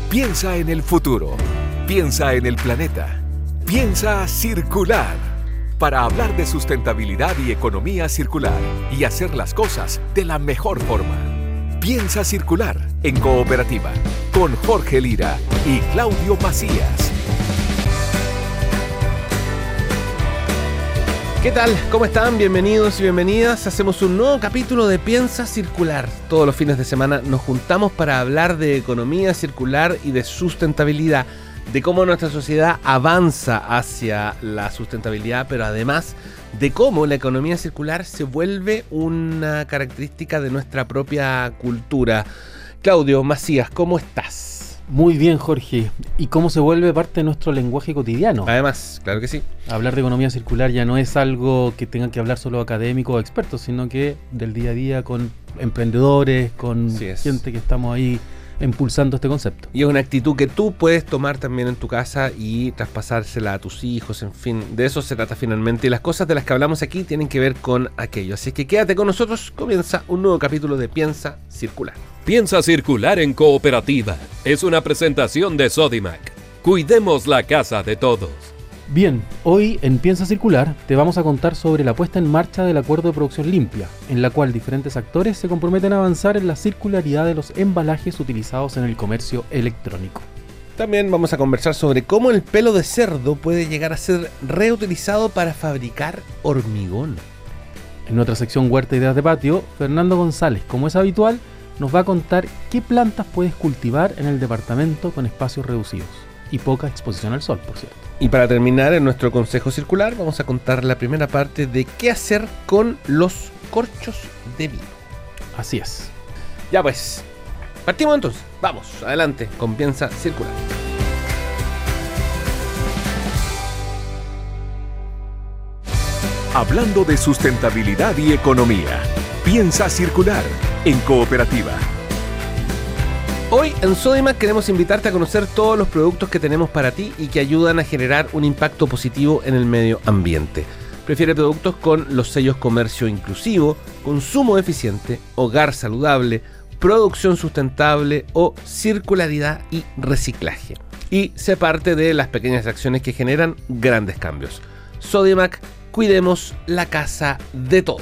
Piensa en el futuro. Piensa en el planeta. Piensa circular. Para hablar de sustentabilidad y economía circular y hacer las cosas de la mejor forma. Piensa circular en Cooperativa con Jorge Lira y Claudio Macías. ¿Qué tal? ¿Cómo están? Bienvenidos y bienvenidas. Hacemos un nuevo capítulo de Piensa Circular. Todos los fines de semana nos juntamos para hablar de economía circular y de sustentabilidad, de cómo nuestra sociedad avanza hacia la sustentabilidad, pero además de cómo la economía circular se vuelve una característica de nuestra propia cultura. Claudio Macías, ¿cómo estás? Muy bien, Jorge. ¿Y cómo se vuelve parte de nuestro lenguaje cotidiano? Además, claro que sí. Hablar de economía circular ya no es algo que tengan que hablar solo académicos o expertos, sino que del día a día con emprendedores, con gente que estamos ahí impulsando este concepto. Y es una actitud que tú puedes tomar también en tu casa y traspasársela a tus hijos, en fin, de eso se trata finalmente. Y las cosas de las que hablamos aquí tienen que ver con aquello. Así que quédate con nosotros, comienza un nuevo capítulo de Piensa Circular. Piensa Circular en Cooperativa. Es una presentación de Sodimac. Cuidemos la casa de todos. Bien, hoy en Piensa Circular te vamos a contar sobre la puesta en marcha del Acuerdo de Producción Limpia, en la cual diferentes actores se comprometen a avanzar en la circularidad de los embalajes utilizados en el comercio electrónico. También vamos a conversar sobre cómo el pelo de cerdo puede llegar a ser reutilizado para fabricar hormigón. En nuestra sección Huerta Ideas de Patio, Fernando González, como es habitual, nos va a contar qué plantas puedes cultivar en el departamento con espacios reducidos y poca exposición al sol, por cierto. Y para terminar, en nuestro consejo circular vamos a contar la primera parte de qué hacer con los corchos de vino. Así es. Ya pues, partimos entonces. Vamos, adelante con Piensa Circular. Hablando de sustentabilidad y economía. Piensa Circular en Cooperativa. Hoy en Sodimac queremos invitarte a conocer todos los productos que tenemos para ti y que ayudan a generar un impacto positivo en el medio ambiente. Prefiere productos con los sellos comercio inclusivo, consumo eficiente, hogar saludable, producción sustentable o circularidad y reciclaje. Y sé parte de las pequeñas acciones que generan grandes cambios. Sodimac, cuidemos la casa de todos.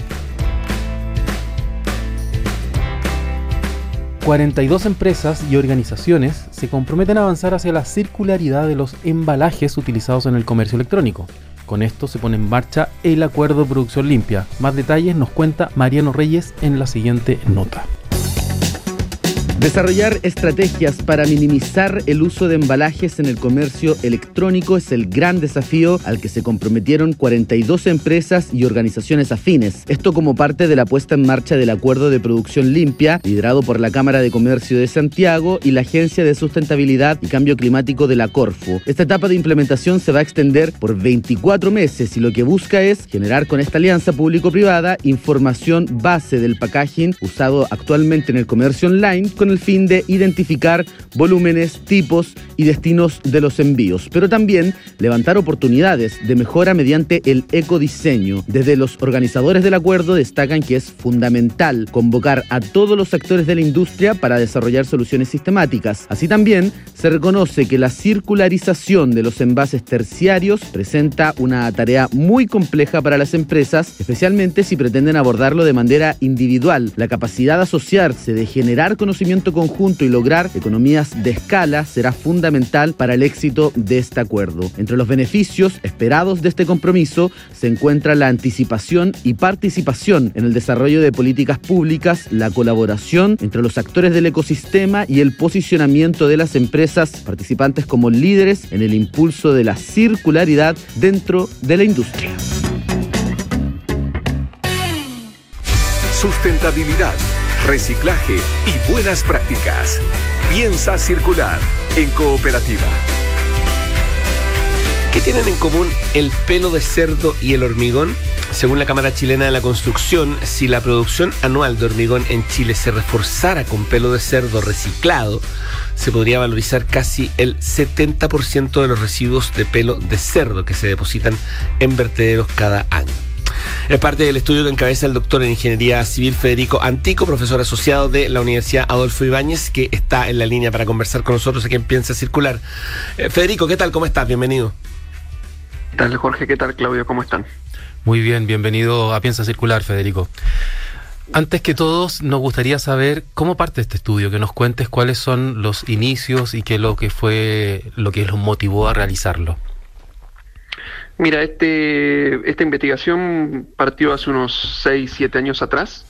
42 empresas y organizaciones se comprometen a avanzar hacia la circularidad de los embalajes utilizados en el comercio electrónico. Con esto se pone en marcha el Acuerdo de Producción Limpia. Más detalles nos cuenta Mariano Reyes en la siguiente nota. Desarrollar estrategias para minimizar el uso de embalajes en el comercio electrónico es el gran desafío al que se comprometieron 42 empresas y organizaciones afines. Esto como parte de la puesta en marcha del Acuerdo de Producción Limpia, liderado por la Cámara de Comercio de Santiago y la Agencia de Sustentabilidad y Cambio Climático de la Corfo. Esta etapa de implementación se va a extender por 24 meses y lo que busca es generar con esta alianza público-privada información base del packaging usado actualmente en el comercio online con el fin de identificar volúmenes, tipos y destinos de los envíos, pero también levantar oportunidades de mejora mediante el ecodiseño. Desde los organizadores del acuerdo destacan que es fundamental convocar a todos los actores de la industria para desarrollar soluciones sistemáticas. Así también se reconoce que la circularización de los envases terciarios presenta una tarea muy compleja para las empresas, especialmente si pretenden abordarlo de manera individual. La capacidad de asociarse, de generar conocimiento conjunto y lograr economías de escala será fundamental para el éxito de este acuerdo. Entre los beneficios esperados de este compromiso se encuentra la anticipación y participación en el desarrollo de políticas públicas, la colaboración entre los actores del ecosistema y el posicionamiento de las empresas participantes como líderes en el impulso de la circularidad dentro de la industria. Sustentabilidad, reciclaje y buenas prácticas. Piensa Circular en Cooperativa. ¿Qué tienen en común el pelo de cerdo y el hormigón? Según la Cámara Chilena de la Construcción, si la producción anual de hormigón en Chile se reforzara con pelo de cerdo reciclado, se podría valorizar casi el 70% de los residuos de pelo de cerdo que se depositan en vertederos cada año. Es parte del estudio que encabeza el doctor en Ingeniería Civil Federico Antico, profesor asociado de la Universidad Adolfo Ibáñez, que está en la línea para conversar con nosotros aquí en Piensa Circular. Federico, ¿qué tal? ¿Cómo estás? Bienvenido. ¿Qué tal, Jorge? ¿Qué tal, Claudio? ¿Cómo están? Muy bien, bienvenido a Piensa Circular, Federico. Antes que todos, nos gustaría saber cómo parte este estudio, que nos cuentes cuáles son los inicios y qué es lo que los motivó a realizarlo. Mira, esta investigación partió hace unos 6-7 años atrás,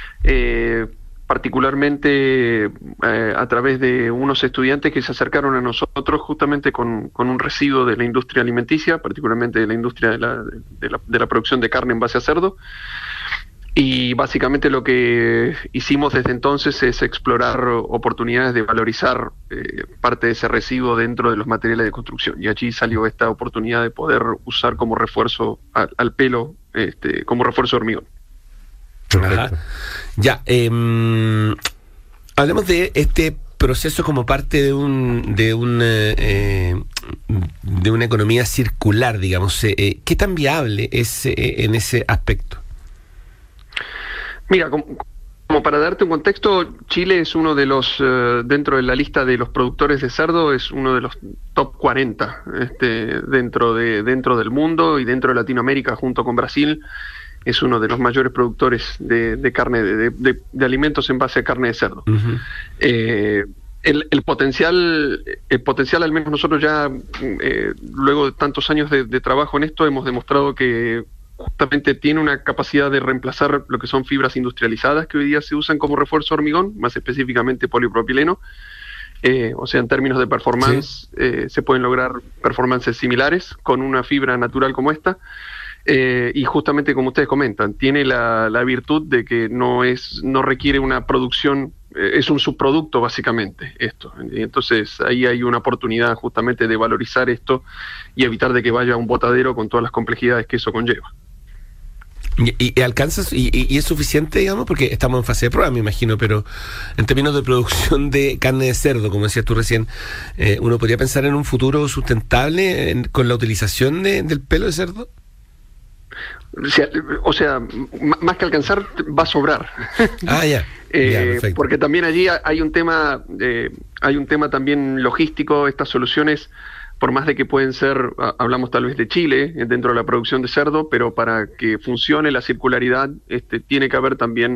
particularmente a través de unos estudiantes que se acercaron a nosotros justamente con un residuo de la industria alimenticia, particularmente de la industria de la producción de carne en base a cerdo. Y básicamente lo que hicimos desde entonces es explorar oportunidades de valorizar parte de ese residuo dentro de los materiales de construcción. Y allí salió esta oportunidad de poder usar como refuerzo al pelo, como refuerzo de hormigón. Ajá. Ya, hablemos de este proceso como parte de una economía circular, digamos. ¿Qué tan viable es en ese aspecto? Mira, como para darte un contexto, Chile es uno de los, dentro de la lista de los productores de cerdo, es uno de los top 40 dentro del mundo y dentro de Latinoamérica, junto con Brasil, es uno de los mayores productores de carne, de alimentos en base a carne de cerdo. Uh-huh. El potencial, al menos nosotros ya, luego de tantos años de trabajo en esto, hemos demostrado que justamente tiene una capacidad de reemplazar lo que son fibras industrializadas que hoy día se usan como refuerzo hormigón, más específicamente polipropileno. O sea, en términos de performance, sí, se pueden lograr performances similares con una fibra natural como esta. Y justamente como ustedes comentan, tiene la virtud de que no requiere una producción, es un subproducto básicamente esto. Y entonces ahí hay una oportunidad justamente de valorizar esto y evitar de que vaya a un botadero con todas las complejidades que eso conlleva. ¿Y alcanzas y es suficiente, digamos? Porque estamos en fase de prueba, me imagino, pero en términos de producción de carne de cerdo, como decías tú recién, ¿uno podría pensar en un futuro sustentable con la utilización del pelo de cerdo? O sea, más que alcanzar, va a sobrar. Ah, ya. Perfecto. Porque también allí hay un tema también logístico. Estas soluciones, por más de que pueden ser, hablamos tal vez de Chile, dentro de la producción de cerdo, pero para que funcione la circularidad, tiene que haber también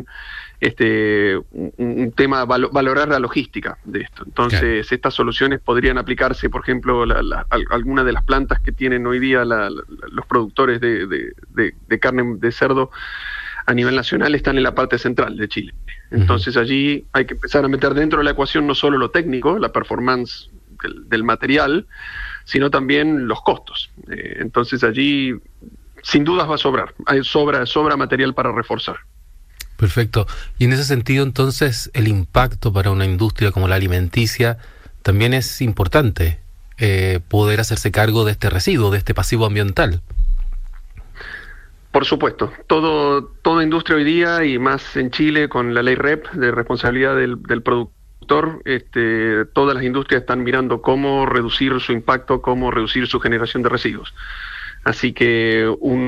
un tema, valorar la logística de esto. Entonces, claro, estas soluciones podrían aplicarse, por ejemplo, algunas de las plantas que tienen hoy día los productores de carne de cerdo a nivel nacional están en la parte central de Chile. Entonces, allí hay que empezar a meter dentro de la ecuación no solo lo técnico, la performance del material, sino también los costos. Entonces allí sin dudas va a sobrar, sobra material para reforzar. Perfecto. Y en ese sentido, entonces, el impacto para una industria como la alimenticia también es importante, poder hacerse cargo de este residuo, de este pasivo ambiental. Por supuesto. Toda industria hoy día, y más en Chile con la ley REP de responsabilidad del productor, todas las industrias están mirando cómo reducir su impacto, cómo reducir su generación de residuos. Así que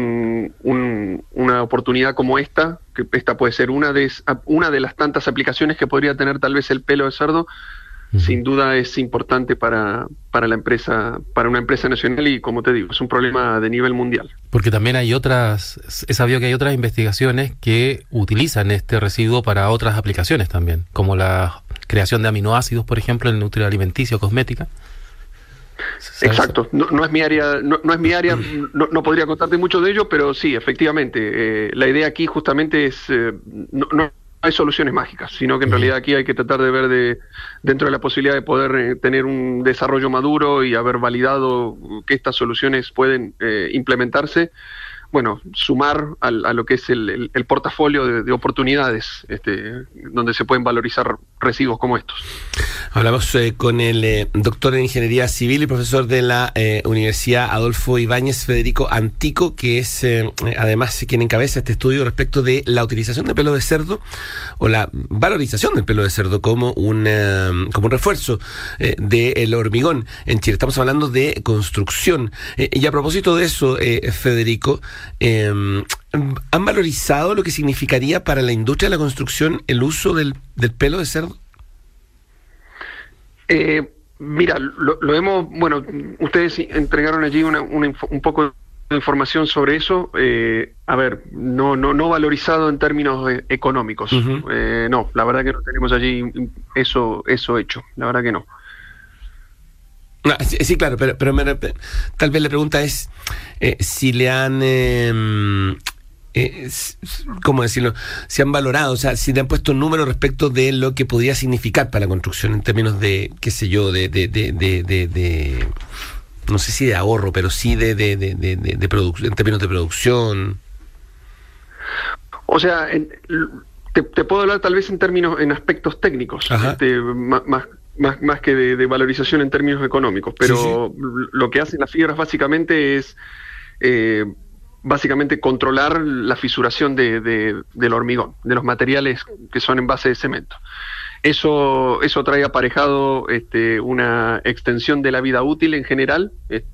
una oportunidad como esta puede ser una de las tantas aplicaciones que podría tener tal vez el pelo de cerdo, sin duda es importante para una empresa nacional y, como te digo, es un problema de nivel mundial. Porque también he sabido que hay otras investigaciones que utilizan este residuo para otras aplicaciones también, como la creación de aminoácidos, por ejemplo, en la industria alimenticia o cosmética. Exacto, no es mi área, no podría contarte mucho de ello, pero sí, efectivamente, la idea aquí justamente es, no hay soluciones mágicas, sino que en realidad aquí hay que tratar de ver dentro de la posibilidad de poder tener un desarrollo maduro y haber validado que estas soluciones pueden implementarse, bueno, sumar a lo que es el portafolio de oportunidades donde se pueden valorizar residuos como estos. Hablamos con el doctor en Ingeniería Civil y profesor de la Universidad Adolfo Ibáñez, Federico Antico, que es además quien encabeza este estudio respecto de la utilización del pelo de cerdo o la valorización del pelo de cerdo como un refuerzo del hormigón en Chile. Estamos hablando de construcción. Y a propósito de eso, Federico, ¿Han valorizado lo que significaría para la industria de la construcción el uso del pelo de cerdo? Mira, lo hemos, bueno, ustedes entregaron allí un poco de información sobre eso. A ver, no valorizado en términos económicos. Uh-huh. No, la verdad que no tenemos allí eso hecho, la verdad que no. Sí, claro, pero tal vez la pregunta es si le han, ¿cómo decirlo? Si han valorado, o sea, si le han puesto un número respecto de lo que podría significar para la construcción en términos de, qué sé yo, de no sé si de ahorro, pero sí de en términos de producción. O sea, te puedo hablar tal vez en aspectos técnicos, más que de valorización en términos económicos, pero sí. Lo que hacen las fibras básicamente es controlar la fisuración del hormigón, de los materiales que son en base de cemento. Eso trae aparejado una extensión de la vida útil en general,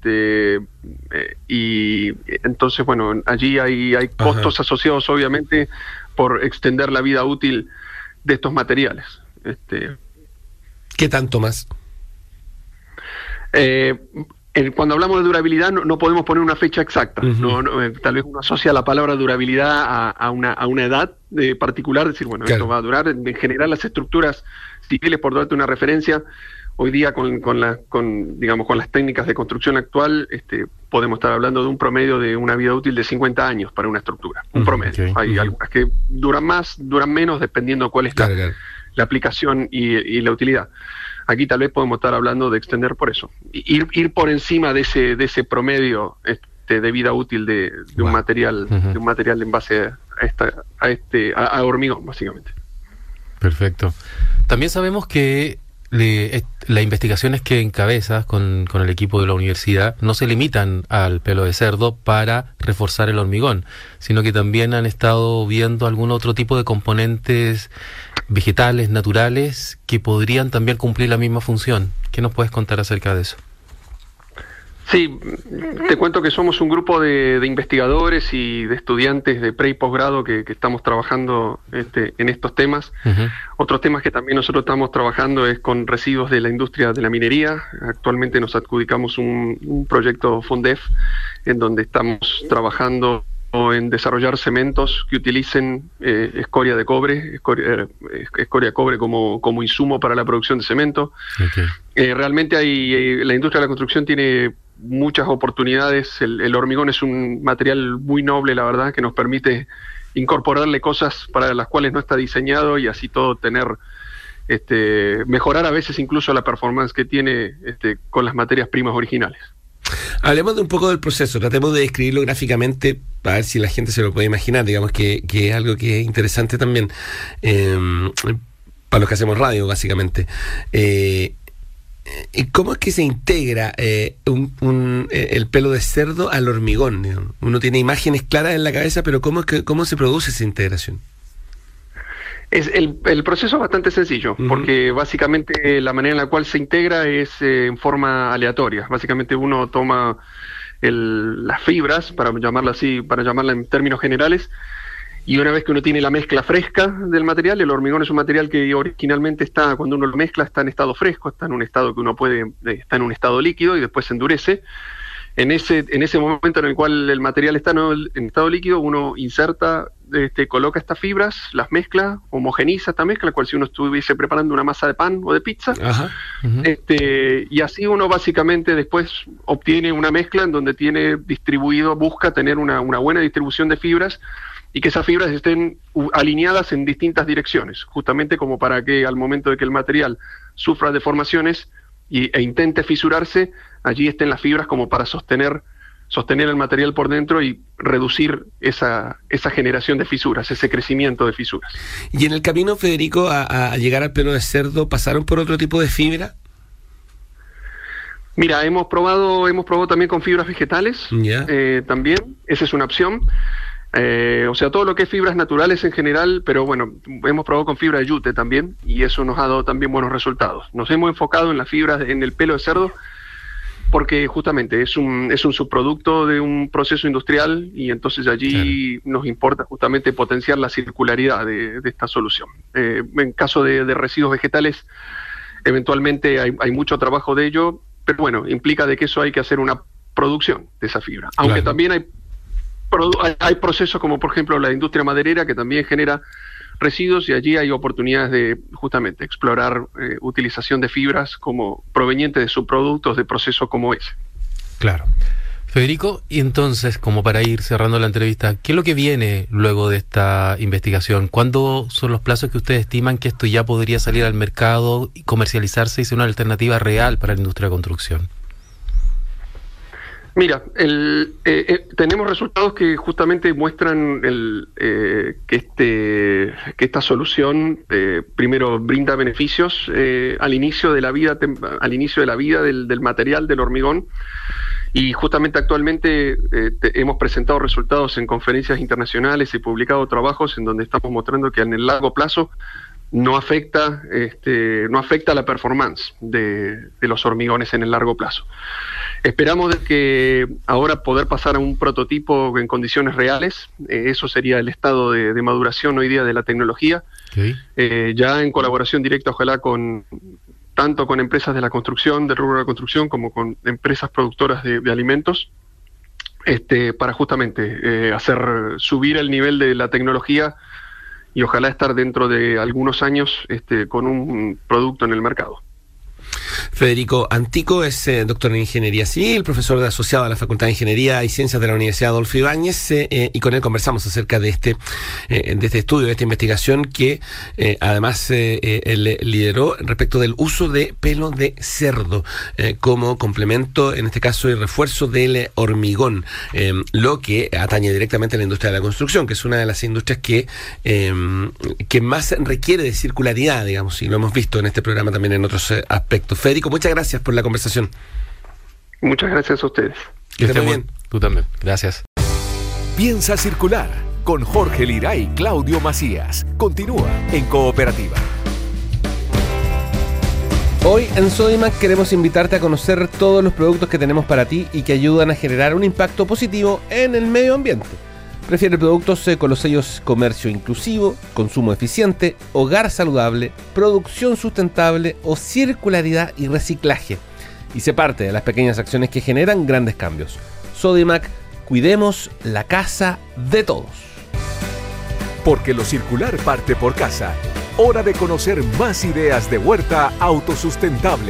y entonces, bueno, allí hay costos asociados obviamente por extender la vida útil de estos materiales. ¿Qué tanto más? Cuando hablamos de durabilidad no podemos poner una fecha exacta. Uh-huh. Tal vez uno asocia la palabra durabilidad a una edad particular, decir, bueno, claro, esto va a durar. En general, las estructuras civiles, por darte una referencia, hoy día con las técnicas de construcción actual, podemos estar hablando de un promedio de una vida útil de 50 años para una estructura. Un promedio. Okay. Hay algunas que duran más, duran menos, dependiendo cuál es la aplicación y la utilidad. Aquí tal vez podemos estar hablando de extender por eso. Ir por encima de ese promedio de vida útil de un material, de un material en base a hormigón, básicamente. Perfecto. También sabemos que las investigaciones que encabezas con el equipo de la universidad no se limitan al pelo de cerdo para reforzar el hormigón, sino que también han estado viendo algún otro tipo de componentes vegetales, naturales, que podrían también cumplir la misma función. ¿Qué nos puedes contar acerca de eso? Sí, te cuento que somos un grupo de investigadores y de estudiantes de pre y posgrado que estamos trabajando en estos temas. Uh-huh. Otros temas que también nosotros estamos trabajando es con residuos de la industria de la minería. Actualmente nos adjudicamos un proyecto FONDEF en donde estamos trabajando en desarrollar cementos que utilicen escoria de cobre como insumo para la producción de cemento. Okay. Realmente la industria de la construcción tiene muchas oportunidades. El hormigón es un material muy noble, la verdad, que nos permite incorporarle cosas para las cuales no está diseñado y así todo tener, mejorar a veces incluso la performance que tiene con las materias primas originales. Hablemos de un poco del proceso, tratemos de describirlo gráficamente para ver si la gente se lo puede imaginar, digamos que es algo que es interesante también para los que hacemos radio, básicamente. ¿Cómo es que se integra el pelo de cerdo al hormigón? Digamos? Uno tiene imágenes claras en la cabeza, pero ¿cómo se produce esa integración? El proceso es bastante sencillo, uh-huh, porque básicamente la manera en la cual se integra es en forma aleatoria. Básicamente uno toma las fibras, para llamarla en términos generales, y una vez que uno tiene la mezcla fresca del material, el hormigón es un material que originalmente cuando uno lo mezcla, está en estado fresco, está en un estado que está en un estado líquido y después se endurece. En ese momento en el cual el material está en estado líquido, uno inserta, coloca estas fibras, las mezcla, homogeniza esta mezcla, cual si uno estuviese preparando una masa de pan o de pizza. Ajá. Uh-huh. Y así uno básicamente después obtiene una mezcla en donde busca tener una buena distribución de fibras y que esas fibras estén alineadas en distintas direcciones, justamente como para que al momento de que el material sufra deformaciones e intente fisurarse, allí estén las fibras como para sostener el material por dentro y reducir esa generación de fisuras, ese crecimiento de fisuras. ¿Y en el camino, Federico, a llegar al pelo de cerdo, pasaron por otro tipo de fibra? Mira, hemos probado también con fibras vegetales, también, esa es una opción. O sea, todo lo que es fibras naturales en general, pero bueno, hemos probado con fibra de yute también y eso nos ha dado también buenos resultados. Nos hemos enfocado en las fibras, en el pelo de cerdo, porque justamente es un subproducto de un proceso industrial y entonces allí nos importa justamente potenciar la circularidad de esta solución. En caso de residuos vegetales, eventualmente hay mucho trabajo de ello, pero bueno, implica de que eso hay que hacer una producción de esa fibra. Aunque también hay procesos como por ejemplo la industria maderera que también genera residuos y allí hay oportunidades de justamente explorar utilización de fibras como provenientes de subproductos de procesos como ese. Claro. Federico, y entonces, como para ir cerrando la entrevista, ¿qué es lo que viene luego de esta investigación? ¿Cuándo son los plazos que ustedes estiman que esto ya podría salir al mercado y comercializarse y ser una alternativa real para la industria de construcción? Mira, tenemos resultados que justamente muestran que esta solución primero brinda beneficios al inicio de la vida del material del hormigón. Y justamente actualmente hemos presentado resultados en conferencias internacionales y publicado trabajos en donde estamos mostrando que en el largo plazo no afecta la performance de los hormigones en el largo plazo. Esperamos de que ahora poder pasar a un prototipo en condiciones reales, eso sería el estado de maduración hoy día de la tecnología, ya en colaboración directa ojalá tanto con empresas de la construcción, del rubro de la construcción, como con empresas productoras de alimentos, para justamente hacer subir el nivel de la tecnología y ojalá estar dentro de algunos años con un producto en el mercado. Federico Antico es doctor en Ingeniería Civil, profesor asociado a la Facultad de Ingeniería y Ciencias de la Universidad Adolfo Ibáñez, y con él conversamos acerca de este estudio, de esta investigación que además él lideró respecto del uso de pelo de cerdo como complemento, en este caso, y refuerzo del hormigón, lo que atañe directamente a la industria de la construcción, que es una de las industrias que más requiere de circularidad, digamos, y lo hemos visto en este programa también en otros aspectos. Federico, muchas gracias por la conversación. Muchas gracias a ustedes. Que estén bien. Tú también. Gracias. Piensa circular con Jorge Lira y Claudio Macías. Continúa en Cooperativa. Hoy en Sodimac queremos invitarte a conocer todos los productos que tenemos para ti y que ayudan a generar un impacto positivo en el medio ambiente. Prefiere productos con los sellos comercio inclusivo, consumo eficiente, hogar saludable, producción sustentable o circularidad y reciclaje. Y sé parte de las pequeñas acciones que generan grandes cambios. Sodimac, cuidemos la casa de todos. Porque lo circular parte por casa. Hora de conocer más ideas de huerta autosustentable.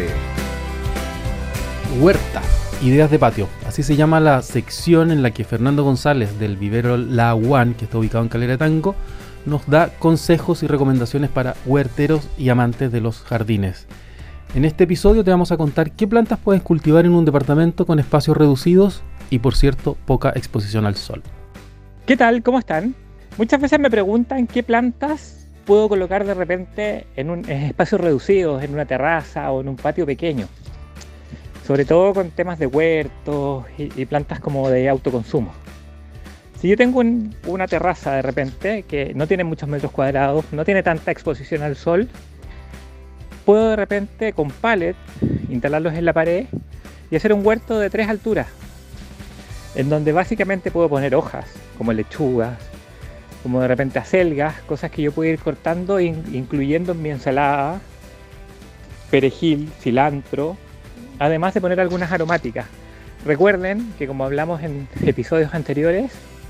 Huerta. Ideas de patio, así se llama la sección en la que Fernando González del vivero La One, que está ubicado en Calera de Tango, nos da consejos y recomendaciones para huerteros y amantes de los jardines. En este episodio te vamos a contar qué plantas puedes cultivar en un departamento con espacios reducidos y, por cierto, poca exposición al sol. ¿Qué tal? ¿Cómo están? Muchas veces me preguntan qué plantas puedo colocar de repente en espacios reducidos, en una terraza o en un patio pequeño. Sobre todo con temas de huertos y plantas como de autoconsumo. Si yo tengo una terraza de repente que no tiene muchos metros cuadrados, no tiene tanta exposición al sol, puedo de repente con pallet instalarlos en la pared y hacer un huerto de 3 alturas, en donde básicamente puedo poner hojas, como lechugas, como de repente acelgas, cosas que yo puedo ir cortando e incluyendo en mi ensalada, perejil, cilantro, además de poner algunas aromáticas. Recuerden que, como hablamos en episodios anteriores,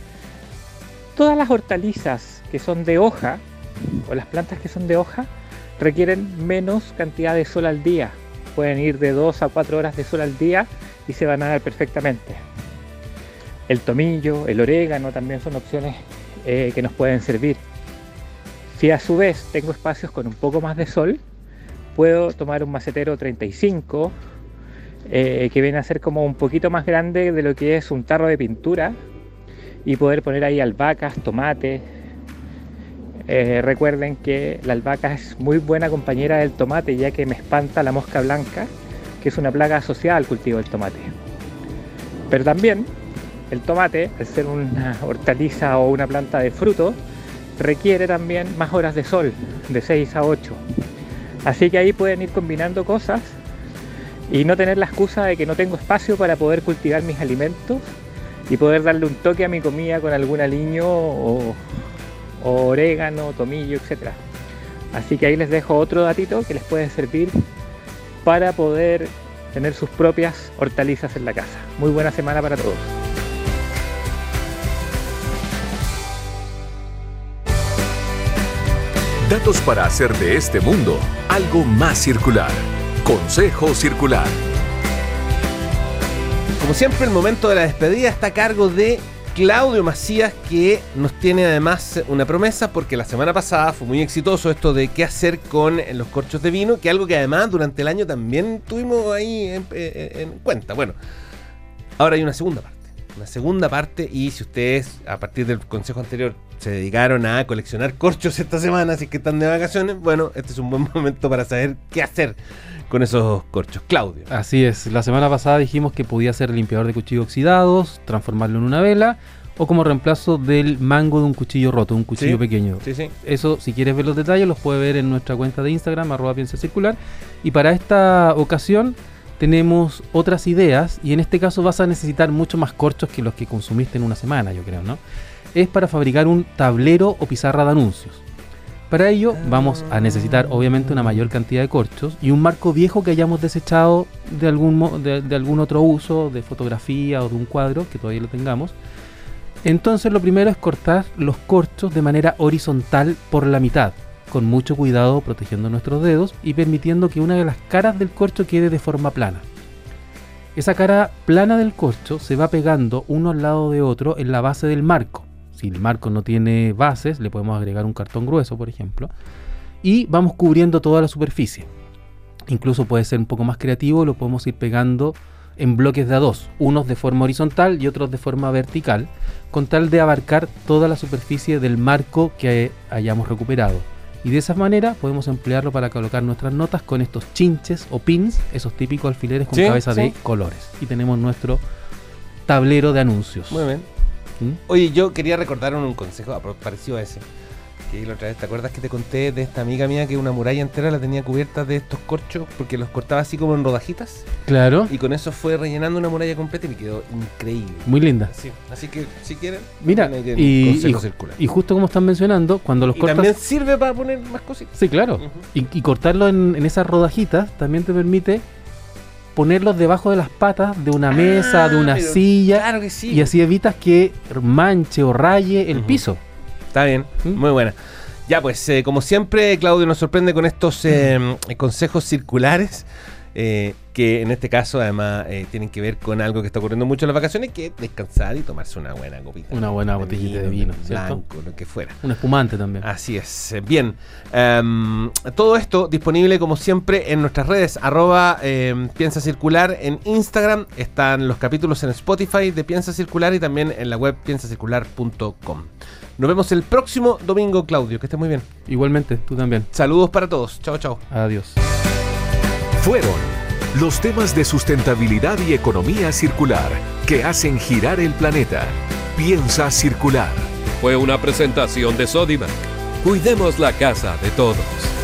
todas las hortalizas que son de hoja, o las plantas que son de hoja, requieren menos cantidad de sol al día. Pueden ir de 2 a 4 horas de sol al día y se van a dar perfectamente. El tomillo, el orégano también son opciones que nos pueden servir. Si a su vez tengo espacios con un poco más de sol, puedo tomar un macetero 35, que viene a ser como un poquito más grande de lo que es un tarro de pintura, y poder poner ahí albahacas, tomates. Recuerden que la albahaca es muy buena compañera del tomate, ya que me espanta la mosca blanca, que es una plaga asociada al cultivo del tomate. Pero también el tomate, al ser una hortaliza o una planta de fruto, requiere también más horas de sol, de 6 a 8. Así que ahí pueden ir combinando cosas y no tener la excusa de que no tengo espacio para poder cultivar mis alimentos y poder darle un toque a mi comida con algún aliño o orégano, tomillo, etc. Así que ahí les dejo otro datito que les puede servir para poder tener sus propias hortalizas en la casa. Muy buena semana para todos. Datos para hacer de este mundo algo más circular. Consejo Circular. Como siempre, el momento de la despedida está a cargo de Claudio Macías, que nos tiene además una promesa, porque la semana pasada fue muy exitoso esto de qué hacer con los corchos de vino, que es algo que además durante el año también tuvimos ahí en cuenta. Bueno, ahora hay una segunda parte, y si ustedes a partir del consejo anterior se dedicaron a coleccionar corchos esta semana, así que están de vacaciones, bueno, este es un buen momento para saber qué hacer con esos corchos. Claudio. Así es, la semana pasada dijimos que podía ser limpiador de cuchillos oxidados, transformarlo en una vela, o como reemplazo del mango de un cuchillo roto, un cuchillo pequeño. Sí. Eso, si quieres ver los detalles, los puedes ver en nuestra cuenta de Instagram, @piensacircular. Y para esta ocasión tenemos otras ideas, y en este caso vas a necesitar mucho más corchos que los que consumiste en una semana, yo creo, ¿no? Es para fabricar un tablero o pizarra de anuncios. Para ello vamos a necesitar obviamente una mayor cantidad de corchos y un marco viejo que hayamos desechado de algún otro uso, de fotografía o de un cuadro que todavía lo tengamos. Entonces lo primero es cortar los corchos de manera horizontal por la mitad, con mucho cuidado protegiendo nuestros dedos y permitiendo que una de las caras del corcho quede de forma plana. Esa cara plana del corcho se va pegando uno al lado de otro en la base del marco. Si el marco no tiene bases, le podemos agregar un cartón grueso, por ejemplo, y vamos cubriendo toda la superficie. Incluso puede ser un poco más creativo, lo podemos ir pegando en bloques de a dos, unos de forma horizontal y otros de forma vertical, con tal de abarcar toda la superficie del marco que hayamos recuperado. Y de esa manera podemos emplearlo para colocar nuestras notas con estos chinches o pins, esos típicos alfileres con cabeza de colores. Y tenemos nuestro tablero de anuncios. Muy bien. Oye, yo quería recordar un consejo parecido a ese, que la otra vez, ¿te acuerdas que te conté de esta amiga mía que una muralla entera la tenía cubierta de estos corchos porque los cortaba así como en rodajitas? Claro. Y con eso fue rellenando una muralla completa y me quedó increíble. Muy linda. Sí. Así que si quieren, mira, y justo como están mencionando, cuando los cortas... también sirve para poner más cositas. Sí, claro. Y cortarlo en esas rodajitas también te permite ponerlos debajo de las patas de una mesa, de una silla, claro que sí. Y así evitas que manche o raye el piso. Está bien, muy buena. Ya pues, como siempre, Claudio nos sorprende con estos consejos circulares, que en este caso además tienen que ver con algo que está ocurriendo mucho en las vacaciones, que es descansar y tomarse una buena copita. Una buena botellita de vino, blanco, lo que fuera. Un espumante también. Así es. Bien. Todo esto disponible como siempre en nuestras redes, Piensa Circular en Instagram. Están los capítulos en Spotify de Piensa Circular y también en la web piensacircular.com. Nos vemos el próximo domingo, Claudio. Que estés muy bien. Igualmente, tú también. Saludos para todos. Chao, chao. Adiós. Fueron los temas de sustentabilidad y economía circular que hacen girar el planeta. Piensa Circular. Fue una presentación de Sodimac. Cuidemos la casa de todos.